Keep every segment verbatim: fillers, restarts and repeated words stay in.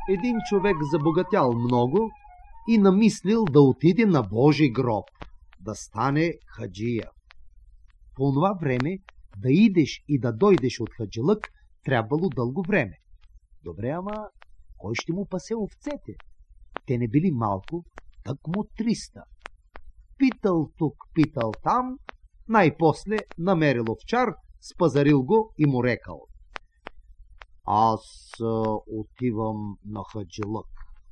един човек забогатял много и намислил да отиде на Божи гроб, да стане хаджия. По това време да идеш и да дойдеш от хаджилък трябвало дълго време. Добре, ама кой ще му пасе овцете? Те не били малко, тъкмо триста. Питал тук, питал там, най-после намерил овчар, спазарил го и му рекал: аз а, отивам на хаджилък.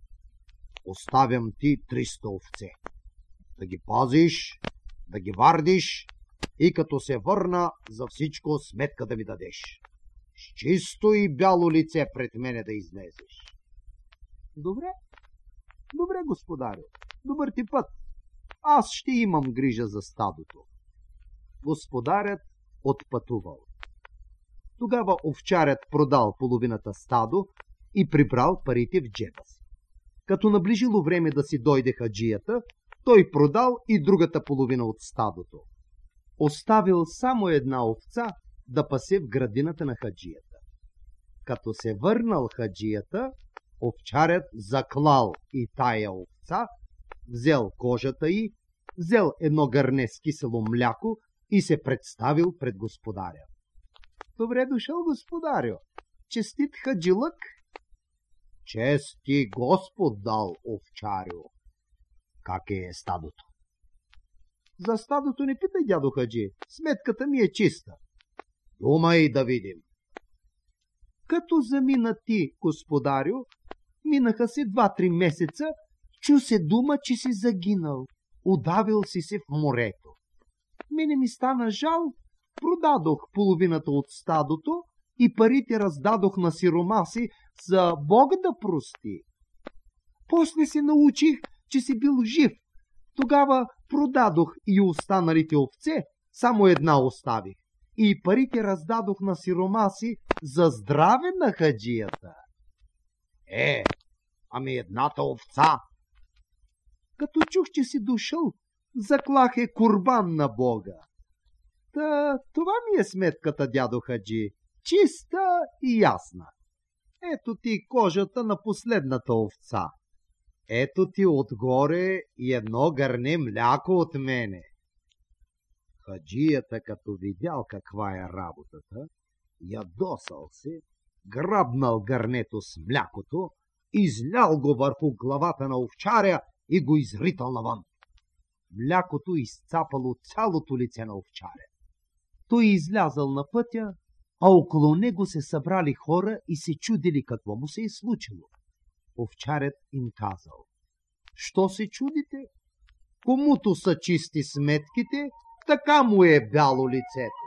Оставям ти триста овце. Да ги пазиш, да ги вардиш и като се върна, за всичко сметка да ми дадеш. С чисто и бяло лице пред мене да излезеш. Добре, добре, господарю, добър ти път. Аз ще имам грижа за стадото. Господарят отпътувал. Тогава овчарят продал половината стадо и прибрал парите в джеба си. Като наближило време да си дойде хаджията, той продал и другата половина от стадото. Оставил само една овца да пасе в градината на хаджията. Като се върнал хаджията, овчарят заклал и тая овца, взел кожата й, взел едно гърне с кисело мляко и се представил пред господаря. Добре дошъл, господарю. Честит хаджилък. Чести Господ дал, овчарю. Как е стадото? За стадото не питай, дядо хаджи. Сметката ми е чиста. Думай да видим. Като замина ти, господарю, минаха се два-три месеца, чу се дума, че си загинал. Удавил си се в морето. Мене ми стана жал, продадох половината от стадото и парите раздадох на сиромаси за Бога да прости. После се научих, че си бил жив. Тогава продадох и останалите овце, само една оставих. И парите раздадох на сиромаси за здраве на хаджията. Е, ами едната овца? Като чух, че си дошъл, заклах е курбан на Бога. Та, това ми е сметката, дядо хаджи. Чиста и ясна. Ето ти кожата на последната овца. Ето ти отгоре и едно гърне мляко от мене. Хаджията, като видял каква е работата, ядосал се, грабнал гърнето с млякото, излял го върху главата на овчаря и го изритал навън. Млякото изцапало цялото лице на овчаря. Той излязал на пътя, а около него се събрали хора и се чудили какво му се е случило. Овчарят им казал: що се чудите? Комуто са чисти сметките, така му е бяло лицето.